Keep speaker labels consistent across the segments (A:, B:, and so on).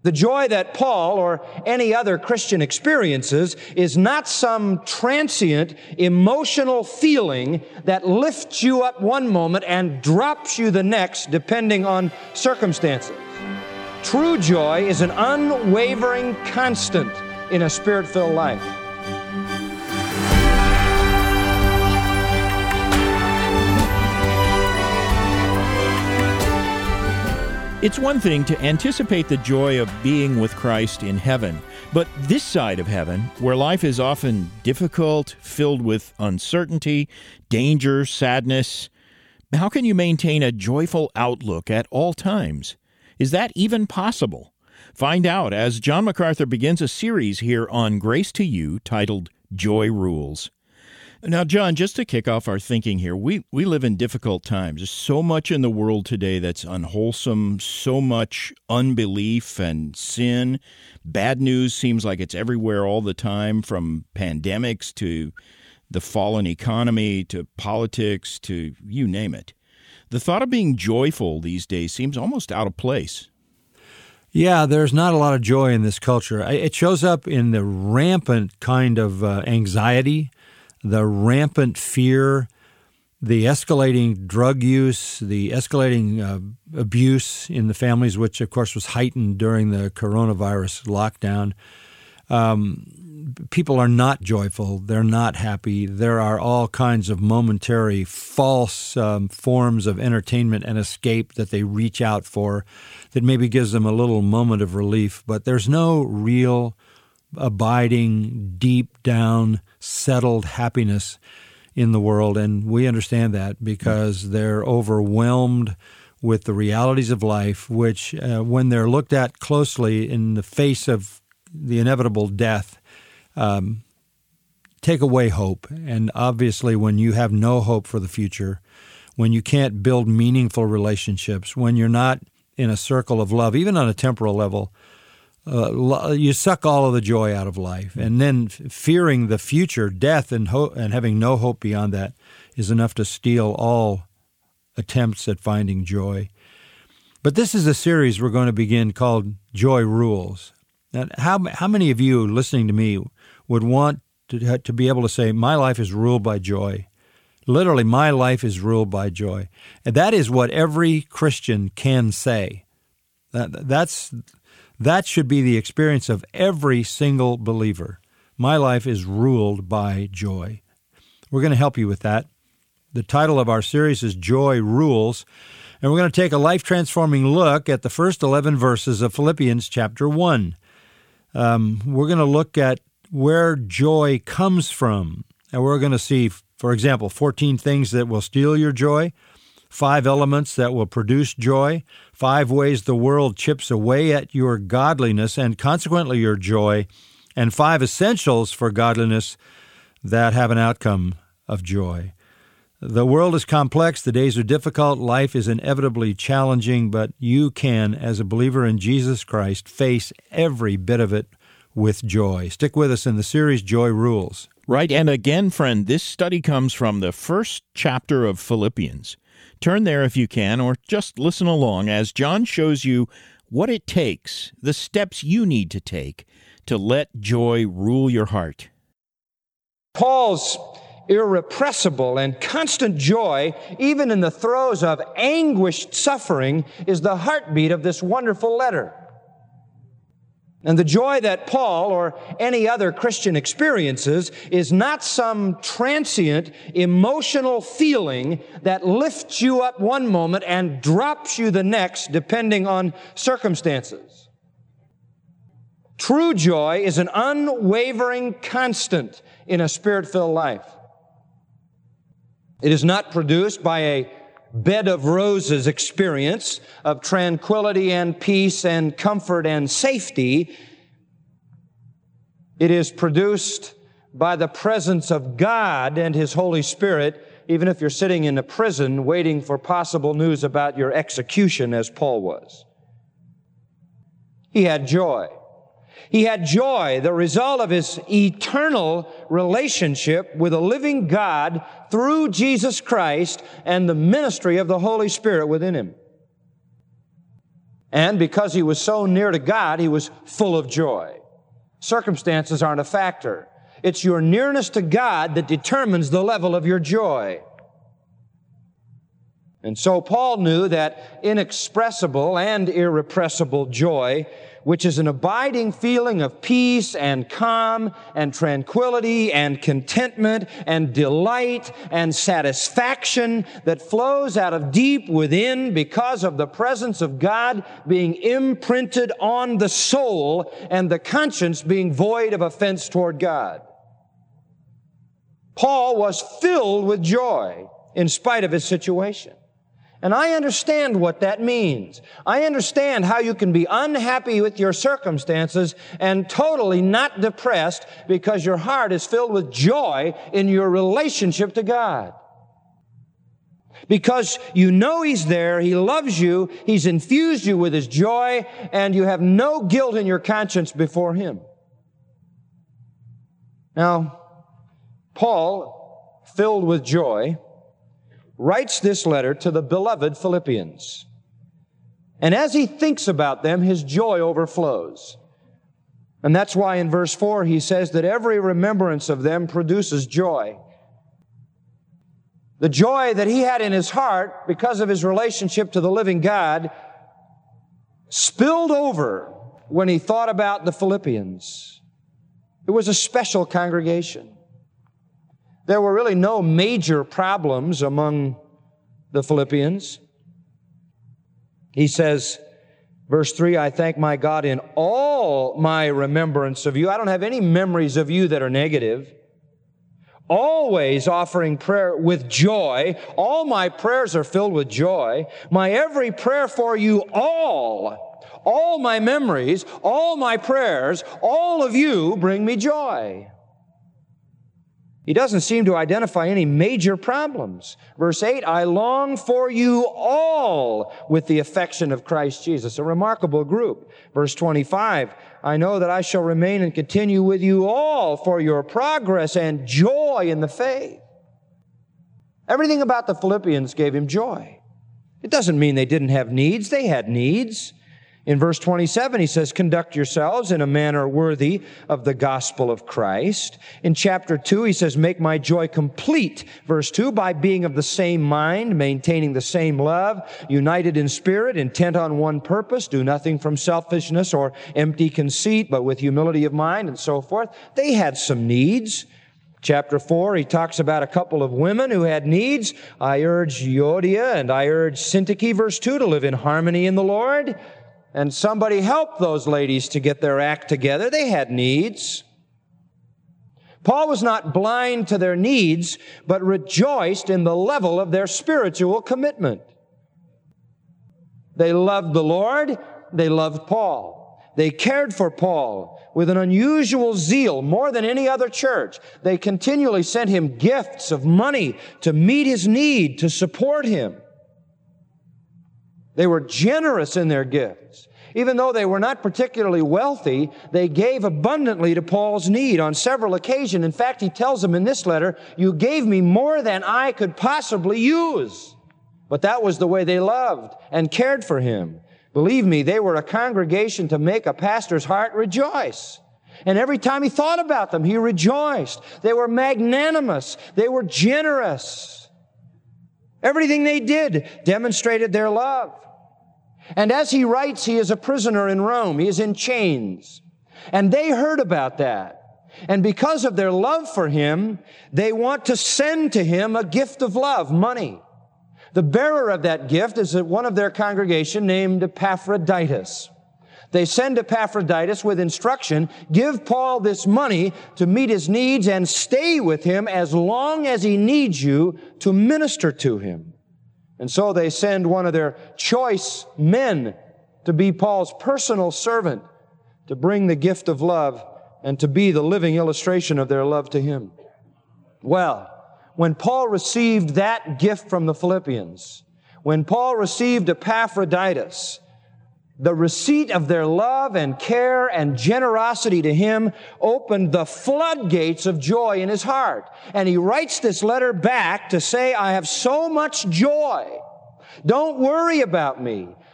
A: The joy that Paul or any other Christian experiences is not some transient emotional feeling that lifts you up one moment and drops you the next, depending on circumstances. True joy is an unwavering constant in a Spirit-filled life.
B: It's one thing to anticipate the joy of being with Christ in heaven, but this side of heaven, where life is often difficult, filled with uncertainty, danger, sadness, how can you maintain a joyful outlook at all times? Is that even possible? Find out as John MacArthur begins a series here on Grace to You titled Joy Rules. Now, John, just to kick off our thinking here, we live in difficult times. There's so much in the world today that's unwholesome, so much unbelief and sin. Bad news seems like it's everywhere all the time, from pandemics to the fallen economy to politics to you name it. The thought of being joyful these days seems almost out of place.
C: Yeah, there's not a lot of joy in this culture. It shows up in the rampant kind of anxiety, the rampant fear, the escalating drug use, the escalating abuse in the families, which, of course, was heightened during the coronavirus lockdown. People are not joyful. They're not happy. There are all kinds of momentary false forms of entertainment and escape that they reach out for that maybe gives them a little moment of relief. But there's no real abiding, deep down, settled happiness in the world. And we understand that because they're overwhelmed with the realities of life, which when they're looked at closely in the face of the inevitable death, take away hope. And obviously, when you have no hope for the future, when you can't build meaningful relationships, when you're not in a circle of love, even on a temporal level, you suck all of the joy out of life. And then fearing the future, death, and having no hope beyond that is enough to steal all attempts at finding joy. But this is a series we're going to begin called Joy Rules. Now, how many of you listening to me would want to be able to say, my life is ruled by joy? Literally, my life is ruled by joy. And that is what every Christian can say. That should be the experience of every single believer. My life is ruled by joy. We're going to help you with that. The title of our series is Joy Rules, and we're going to take a life-transforming look at the first 11 verses of Philippians chapter 1. We're going to look at where joy comes from, and we're going to see, for example, 14 things that will steal your joy, 5 elements that will produce joy, 5 ways the world chips away at your godliness and consequently your joy, and 5 essentials for godliness that have an outcome of joy. The world is complex, the days are difficult, life is inevitably challenging, but you can, as a believer in Jesus Christ, face every bit of it with joy. Stick with us in the series Joy Rules.
B: Right, and again, friend, this study comes from the first chapter of Philippians. Turn there if you can, or just listen along as John shows you what it takes, the steps you need to take to let joy rule your heart.
A: Paul's irrepressible and constant joy, even in the throes of anguished suffering, is the heartbeat of this wonderful letter. And the joy that Paul or any other Christian experiences is not some transient emotional feeling that lifts you up one moment and drops you the next, depending on circumstances. True joy is an unwavering constant in a Spirit-filled life. It is not produced by a bed of roses experience of tranquility and peace and comfort and safety. It is produced by the presence of God and His Holy Spirit, even if you're sitting in a prison waiting for possible news about your execution, as Paul was. He had joy. He had joy, the result of his eternal relationship with a living God through Jesus Christ and the ministry of the Holy Spirit within him. And because he was so near to God, he was full of joy. Circumstances aren't a factor. It's your nearness to God that determines the level of your joy. And so Paul knew that inexpressible and irrepressible joy, which is an abiding feeling of peace and calm and tranquility and contentment and delight and satisfaction that flows out of deep within because of the presence of God being imprinted on the soul and the conscience being void of offense toward God. Paul was filled with joy in spite of his situation. And I understand what that means. I understand how you can be unhappy with your circumstances and totally not depressed because your heart is filled with joy in your relationship to God. Because you know He's there, He loves you, He's infused you with His joy, and you have no guilt in your conscience before Him. Now, Paul, filled with joy, writes this letter to the beloved Philippians. And as he thinks about them, his joy overflows. And that's why in verse 4 he says that every remembrance of them produces joy. The joy that he had in his heart because of his relationship to the living God spilled over when he thought about the Philippians. It was a special congregation. There were really no major problems among the Philippians. He says, verse 3, I thank my God in all my remembrance of you. I don't have any memories of you that are negative. Always offering prayer with joy. All my prayers are filled with joy. My every prayer for you all my memories, all my prayers, all of you bring me joy. He doesn't seem to identify any major problems. Verse 8, I long for you all with the affection of Christ Jesus. A remarkable group. Verse 25, I know that I shall remain and continue with you all for your progress and joy in the faith. Everything about the Philippians gave him joy. It doesn't mean they didn't have needs. They had needs. In verse 27, he says, conduct yourselves in a manner worthy of the gospel of Christ. In chapter 2, he says, make my joy complete. Verse 2, by being of the same mind, maintaining the same love, united in spirit, intent on one purpose, do nothing from selfishness or empty conceit, but with humility of mind, and so forth. They had some needs. Chapter 4, he talks about a couple of women who had needs. I urge Euodia and I urge Syntyche, verse 2, to live in harmony in the Lord. And somebody helped those ladies to get their act together. They had needs. Paul was not blind to their needs, but rejoiced in the level of their spiritual commitment. They loved the Lord. They loved Paul. They cared for Paul with an unusual zeal, more than any other church. They continually sent him gifts of money to meet his need, to support him. They were generous in their gifts. Even though they were not particularly wealthy, they gave abundantly to Paul's need on several occasions. In fact, he tells them in this letter, you gave me more than I could possibly use. But that was the way they loved and cared for him. Believe me, they were a congregation to make a pastor's heart rejoice. And every time he thought about them, he rejoiced. They were magnanimous. They were generous. Everything they did demonstrated their love. And as he writes, he is a prisoner in Rome. He is in chains. And they heard about that. And because of their love for him, they want to send to him a gift of love, money. The bearer of that gift is one of their congregation named Epaphroditus. They send Epaphroditus with instruction, give Paul this money to meet his needs and stay with him as long as he needs you to minister to him. And so they send one of their choice men to be Paul's personal servant, to bring the gift of love and to be the living illustration of their love to him. Well, when Paul received that gift from the Philippians, when Paul received Epaphroditus, the receipt of their love and care and generosity to him opened the floodgates of joy in his heart. And he writes this letter back to say, I have so much joy. Don't worry about me.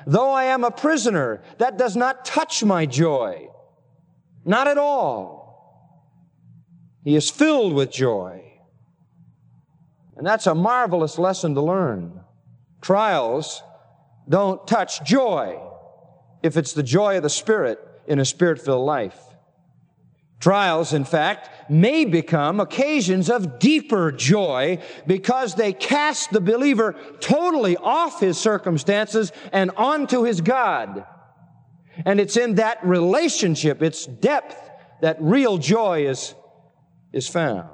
A: Though I am a prisoner, that does not touch my joy. Not at all. He is filled with joy. And that's a marvelous lesson to learn. Trials don't touch joy if it's the joy of the Spirit in a Spirit-filled life. Trials, in fact, may become occasions of deeper joy because they cast the believer totally off his circumstances and onto his God. And it's in that relationship, its depth, that real joy is found.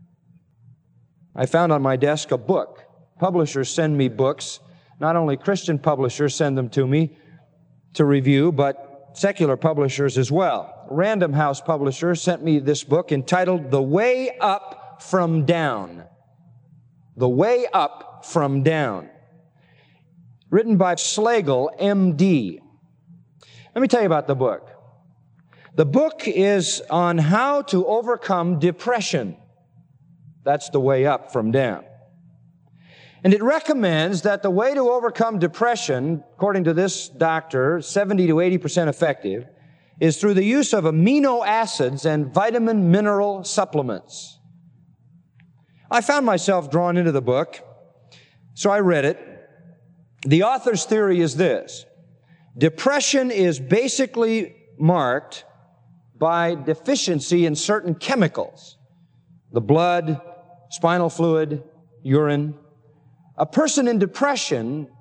A: I found on my desk a book. Publishers send me books. Not only Christian publishers send them to me to review, but secular publishers as well. Random House publisher sent me this book entitled The Way Up from Down. The Way Up from Down. Written by Slagle, M.D. Let me tell you about the book. The book is on how to overcome depression. That's the way up from down. And it recommends that the way to overcome depression, according to this doctor, 70 to 80% effective, is through the use of amino acids and vitamin mineral supplements. I found myself drawn into the book, so I read it. The author's theory is this: depression is basically marked by deficiency in certain chemicals, the blood, spinal fluid, urine. A person in depression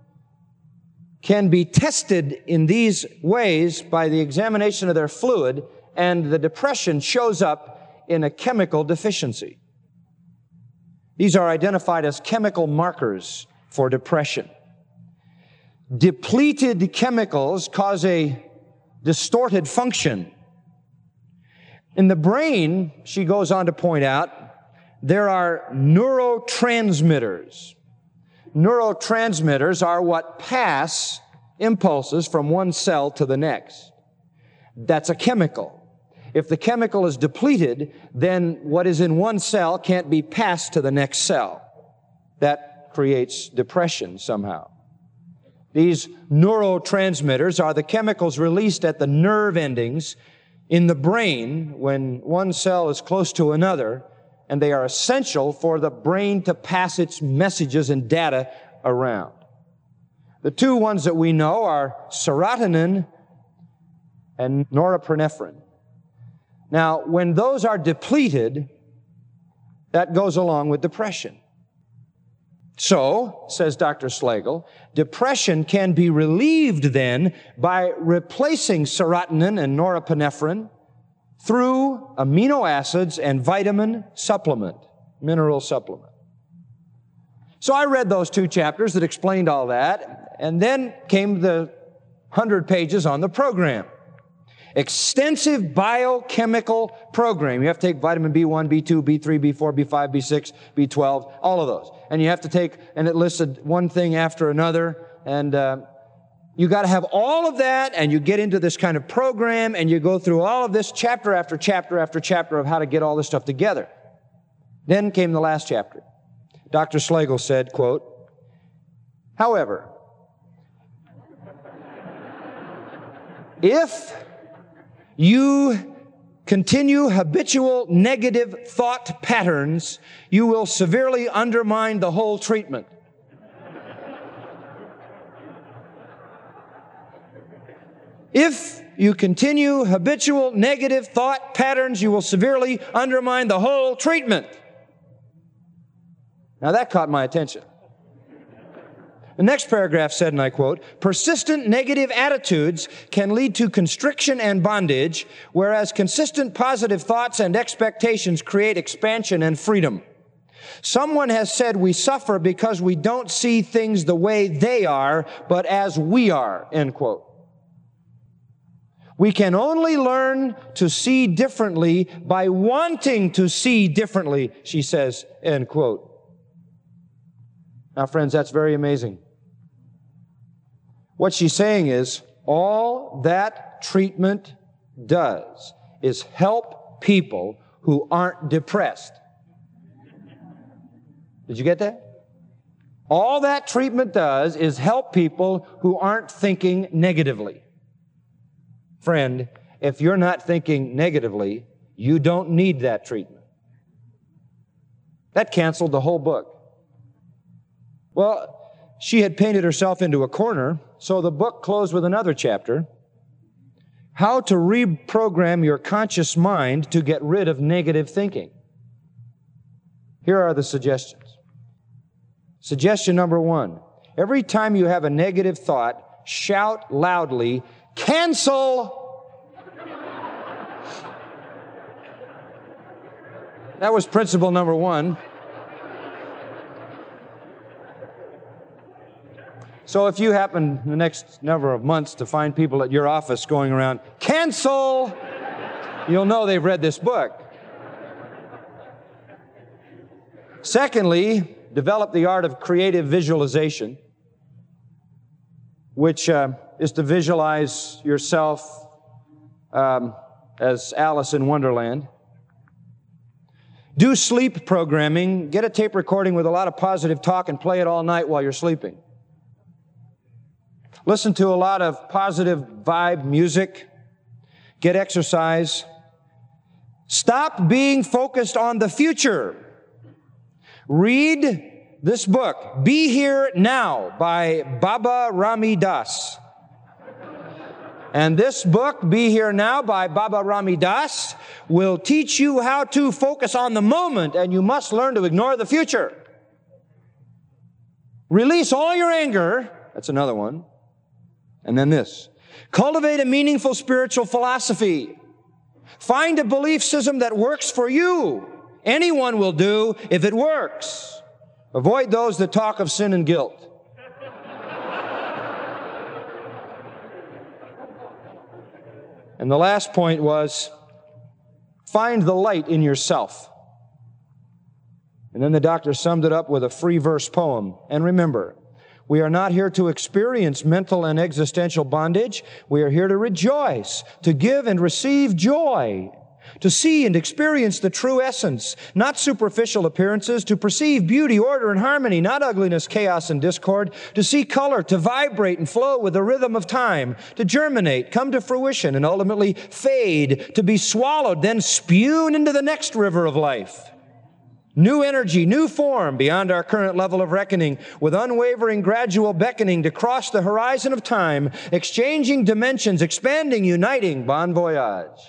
A: can be tested in these ways by the examination of their fluid, and the depression shows up in a chemical deficiency. These are identified as chemical markers for depression. Depleted chemicals cause a distorted function. In the brain, she goes on to point out, there are neurotransmitters. Neurotransmitters are what pass impulses from one cell to the next. That's a chemical. If the chemical is depleted, then what is in one cell can't be passed to the next cell. That creates depression somehow. These neurotransmitters are the chemicals released at the nerve endings in the brain when one cell is close to another, and they are essential for the brain to pass its messages and data around. The two ones that we know are serotonin and norepinephrine. Now, when those are depleted, that goes along with depression. So, says Dr. Slagle, depression can be relieved then by replacing serotonin and norepinephrine through amino acids and vitamin supplement, mineral supplement. So I read those two chapters that explained all that, and then came the 100 pages on the program. Extensive biochemical program. You have to take vitamin B1, B2, B3, B4, B5, B6, B12, all of those. And you have to take, and it listed one thing after another, and you got to have all of that, and you get into this kind of program, and you go through all of this chapter after chapter after chapter of how to get all this stuff together. Then came the last chapter. Dr. Slagle said, quote, however, if you continue habitual negative thought patterns, you will severely undermine the whole treatment. If you continue habitual negative thought patterns, you will severely undermine the whole treatment. Now that caught my attention. The next paragraph said, and I quote, persistent negative attitudes can lead to constriction and bondage, whereas consistent positive thoughts and expectations create expansion and freedom. Someone has said we suffer because we don't see things the way they are, but as we are, end quote. We can only learn to see differently by wanting to see differently, she says, end quote. Now, friends, that's very amazing. What she's saying is, all that treatment does is help people who aren't depressed. Did you get that? All that treatment does is help people who aren't thinking negatively. Friend, if you're not thinking negatively, you don't need that treatment. That canceled the whole book. Well, she had painted herself into a corner, so the book closed with another chapter. How to reprogram your conscious mind to get rid of negative thinking. Here are the suggestions. Suggestion number 1. Every time you have a negative thought, shout loudly, "Cancel!" That was principle number 1. So if you happen in the next number of months to find people at your office going around, "Cancel!" you'll know they've read this book. Secondly, develop the art of creative visualization, which is to visualize yourself as Alice in Wonderland. Do sleep programming. Get a tape recording with a lot of positive talk and play it all night while you're sleeping. Listen to a lot of positive vibe music. Get exercise. Stop being focused on the future. Read this book, Be Here Now, by Baba Rami Das. And this book, Be Here Now, by Baba Rami Das, will teach you how to focus on the moment, and you must learn to ignore the future. Release all your anger. That's another one. And then this. Cultivate a meaningful spiritual philosophy. Find a belief system that works for you. Anyone will do if it works. Avoid those that talk of sin and guilt. And the last point was, find the light in yourself. And then the doctor summed it up with a free verse poem. And remember, we are not here to experience mental and existential bondage. We are here to rejoice, to give and receive joy, to see and experience the true essence, not superficial appearances, to perceive beauty, order, and harmony, not ugliness, chaos, and discord, to see color, to vibrate and flow with the rhythm of time, to germinate, come to fruition, and ultimately fade, to be swallowed, then spewed into the next river of life. New energy, new form beyond our current level of reckoning, with unwavering gradual beckoning to cross the horizon of time, exchanging dimensions, expanding, uniting, bon voyage.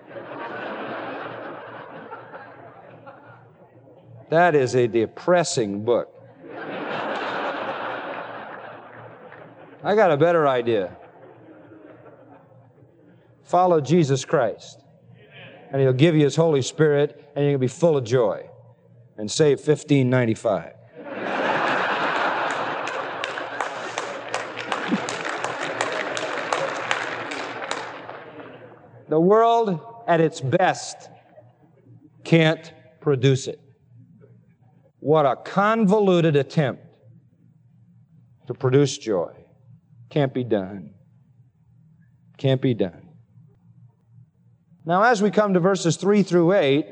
A: That is a depressing book. I got a better idea. Follow Jesus Christ, and He'll give you His Holy Spirit, and you're going to be full of joy. And save $15.95. The world at its best can't produce it. What a convoluted attempt to produce joy. Can't be done. Can't be done. Now, as we come to verses 3 through 8,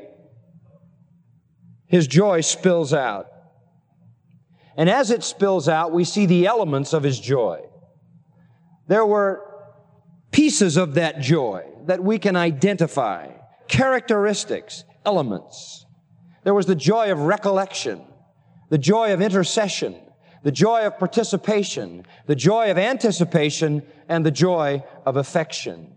A: His joy spills out. And as it spills out, we see the elements of His joy. There were pieces of that joy that we can identify, characteristics, elements. There was the joy of recollection, the joy of intercession, the joy of participation, the joy of anticipation, and the joy of affection.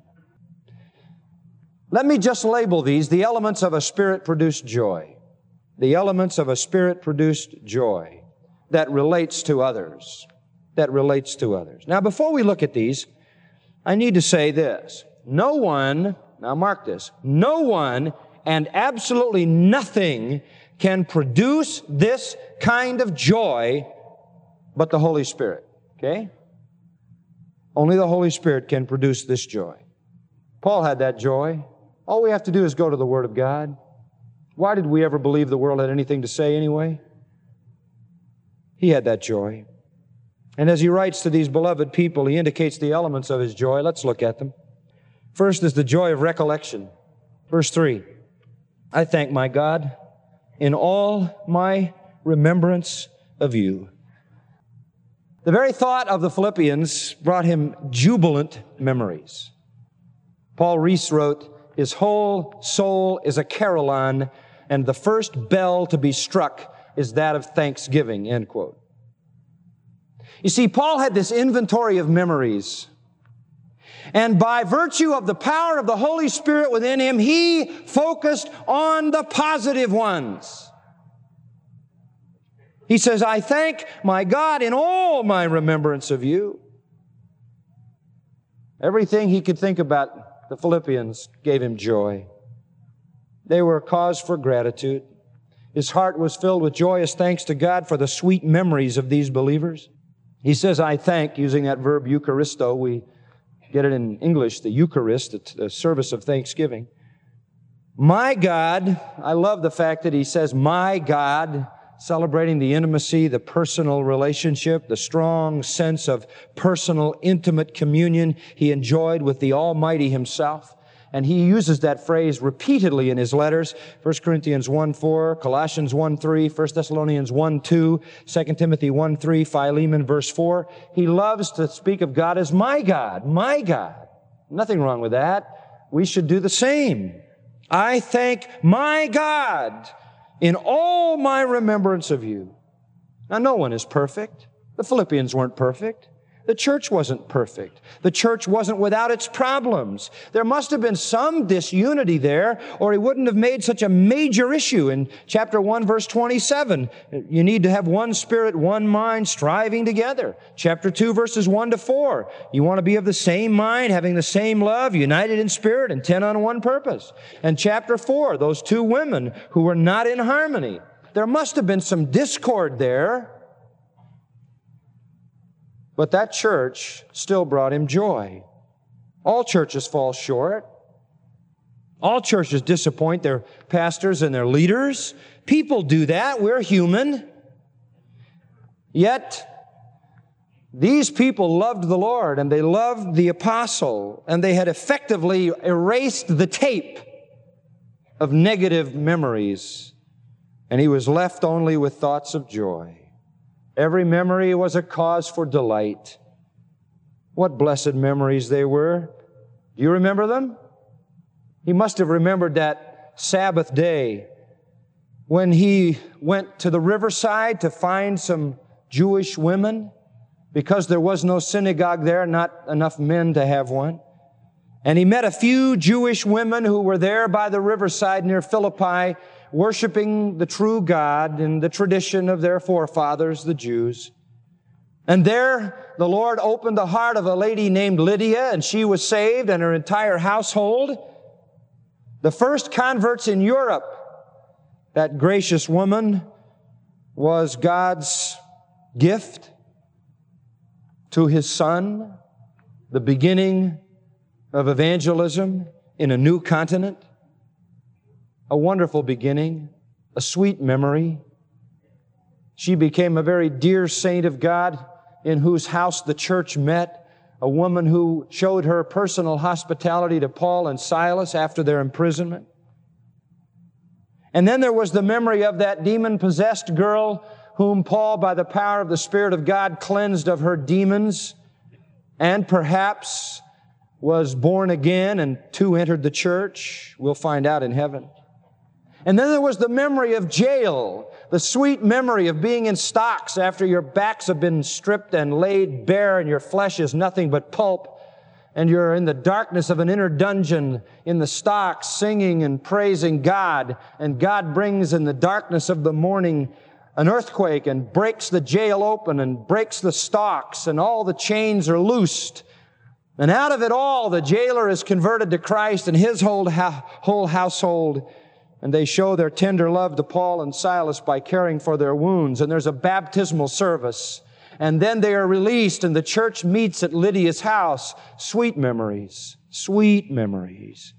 A: Let me just label these the elements of a Spirit-produced joy. The elements of a Spirit-produced joy that relates to others. That relates to others. Now, before we look at these, I need to say this. No one, now mark this, no one and absolutely nothing can produce this kind of joy but the Holy Spirit. Okay? Only the Holy Spirit can produce this joy. Paul had that joy. All we have to do is go to the Word of God. Why did we ever believe the world had anything to say anyway? He had that joy. And as he writes to these beloved people, he indicates the elements of his joy. Let's look at them. First is the joy of recollection. Verse 3, I thank my God in all my remembrance of you. The very thought of the Philippians brought him jubilant memories. Paul Rees wrote, "His whole soul is a carillon, and the first bell to be struck is that of thanksgiving," end quote. You see, Paul had this inventory of memories. And by virtue of the power of the Holy Spirit within him, he focused on the positive ones. He says, "I thank my God in all my remembrance of you." Everything he could think about the Philippians gave him joy. They were a cause for gratitude. His heart was filled with joyous thanks to God for the sweet memories of these believers. He says, "I thank," using that verb Eucharisto. We get it in English, the Eucharist, the service of thanksgiving. "My God," I love the fact that he says, "my God," celebrating the intimacy, the personal relationship, the strong sense of personal, intimate communion he enjoyed with the Almighty Himself. And he uses that phrase repeatedly in his letters, 1 Corinthians 1:4, Colossians 1:3, 1 Thessalonians 1:2, 2 Timothy 1:3, Philemon verse 4. He loves to speak of God as my God, my God. Nothing wrong with that. We should do the same. "I thank my God in all my remembrance of you." Now, no one is perfect. The Philippians weren't perfect. The church wasn't perfect. The church wasn't without its problems. There must have been some disunity there, or he wouldn't have made such a major issue in chapter 1, verse 27. You need to have one spirit, one mind, striving together. Chapter 2, verses 1 to 4. You want to be of the same mind, having the same love, united in spirit, intent on one purpose. And chapter 4, those two women who were not in harmony. There must have been some discord there. But that church still brought him joy. All churches fall short. All churches disappoint their pastors and their leaders. People do that. We're human. Yet, these people loved the Lord, and they loved the apostle, and they had effectively erased the tape of negative memories, and he was left only with thoughts of joy. Every memory was a cause for delight. What blessed memories they were. Do you remember them? He must have remembered that Sabbath day when he went to the riverside to find some Jewish women because there was no synagogue there, not enough men to have one. And he met a few Jewish women who were there by the riverside near Philippi, worshiping the true God in the tradition of their forefathers, the Jews. And there, the Lord opened the heart of a lady named Lydia, and she was saved, and her entire household. The first converts in Europe. That gracious woman was God's gift to His Son, the beginning of evangelism in a new continent. A wonderful beginning, a sweet memory. She became a very dear saint of God in whose house the church met, a woman who showed her personal hospitality to Paul and Silas after their imprisonment. And then there was the memory of that demon-possessed girl whom Paul, by the power of the Spirit of God, cleansed of her demons and perhaps was born again and too entered the church. We'll find out in heaven. And then there was the memory of jail, the sweet memory of being in stocks after your backs have been stripped and laid bare and your flesh is nothing but pulp, and you're in the darkness of an inner dungeon in the stocks singing and praising God, and God brings in the darkness of the morning an earthquake and breaks the jail open and breaks the stocks, and all the chains are loosed. And out of it all, the jailer is converted to Christ and his whole household. And they show their tender love to Paul and Silas by caring for their wounds. And there's a baptismal service. And then they are released and the church meets at Lydia's house. Sweet memories. Sweet memories.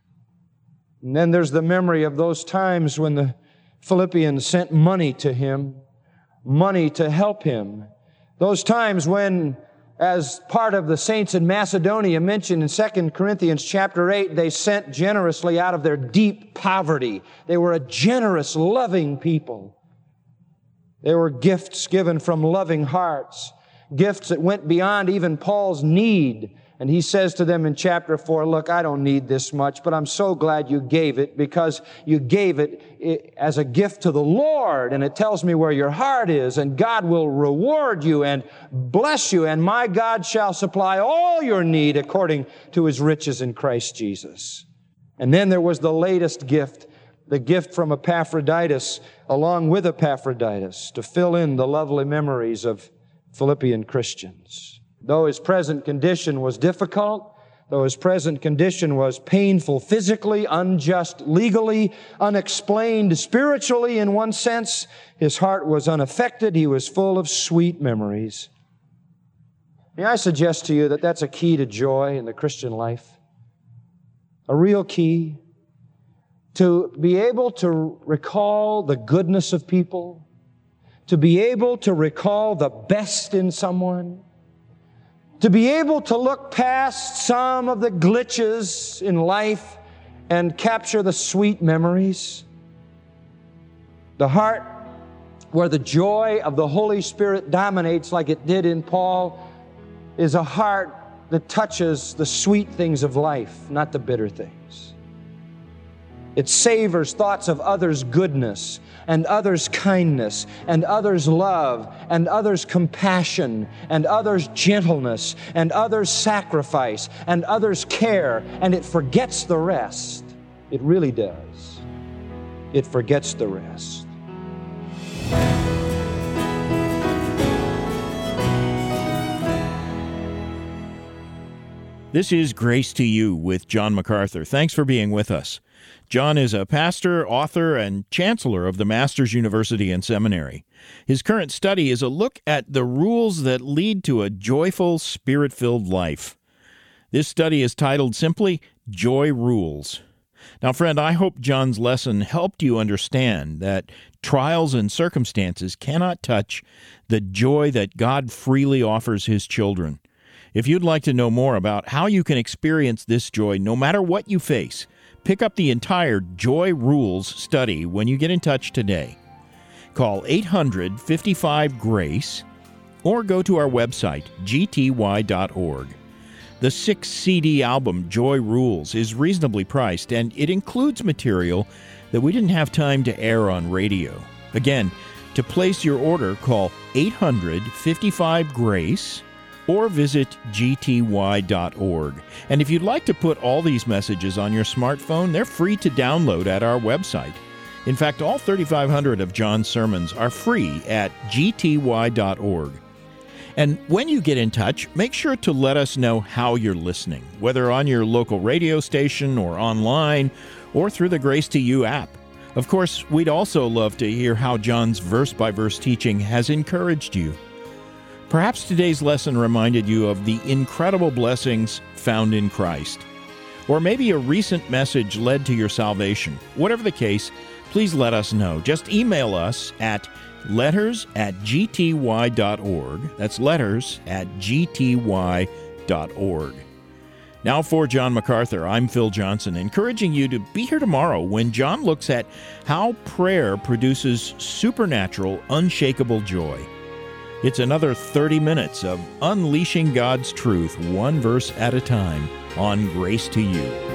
A: And then there's the memory of those times when the Philippians sent money to him. Money to help him. Those times when, as part of the saints in Macedonia mentioned in 2 Corinthians chapter 8, they sent generously out of their deep poverty. They were a generous, loving people. They were gifts given from loving hearts. gifts that went beyond even Paul's need. And he says to them in chapter 4, look, I don't need this much, but I'm so glad you gave it because you gave it as a gift to the Lord. And it tells me where your heart is, and God will reward you and bless you. And my God shall supply all your need according to His riches in Christ Jesus. And then there was the latest gift, the gift from Epaphroditus, along with Epaphroditus, to fill in the lovely memories of Philippian Christians. Though his present condition was difficult, though his present condition was painful physically, unjust legally, unexplained spiritually in one sense, his heart was unaffected. He was full of sweet memories. May I suggest to you that that's a key to joy in the Christian life? A real key to be able to recall the goodness of people, to be able to recall the best in someone, to be able to look past some of the glitches in life and capture the sweet memories. The heart where the joy of the Holy Spirit dominates like it did in Paul is a heart that touches the sweet things of life, not the bitter things. It savors thoughts of others' goodness and others' kindness and others' love and others' compassion and others' gentleness and others' sacrifice and others' care, and it forgets the rest. It really does. It forgets the rest.
B: This is Grace to You with John MacArthur. Thanks for being with us. John is a pastor, author, and chancellor of the Masters University and Seminary. His current study is a look at the rules that lead to a joyful, spirit-filled life. This study is titled simply, Joy Rules. Now, friend, I hope John's lesson helped you understand that trials and circumstances cannot touch the joy that God freely offers His children. If you'd like to know more about how you can experience this joy no matter what you face, pick up the entire Joy Rules study when you get in touch today. Call 800-55-GRACE or go to our website, gty.org. The 6-CD album, Joy Rules, is reasonably priced, and it includes material that we didn't have time to air on radio. Again, to place your order, call 800-55-GRACE or visit gty.org. And if you'd like to put all these messages on your smartphone, they're free to download at our website. In fact, all 3,500 of John's sermons are free at gty.org. And when you get in touch, make sure to let us know how you're listening, whether on your local radio station or online or through the Grace to You app. Of course, we'd also love to hear how John's verse-by-verse teaching has encouraged you. Perhaps today's lesson reminded you of the incredible blessings found in Christ. Or maybe a recent message led to your salvation. Whatever the case, please let us know. Just email us at letters@gty.org. That's letters@gty.org. Now for John MacArthur, I'm Phil Johnson, encouraging you to be here tomorrow when John looks at how prayer produces supernatural, unshakable joy. It's another 30 minutes of unleashing God's truth, one verse at a time, on Grace to You.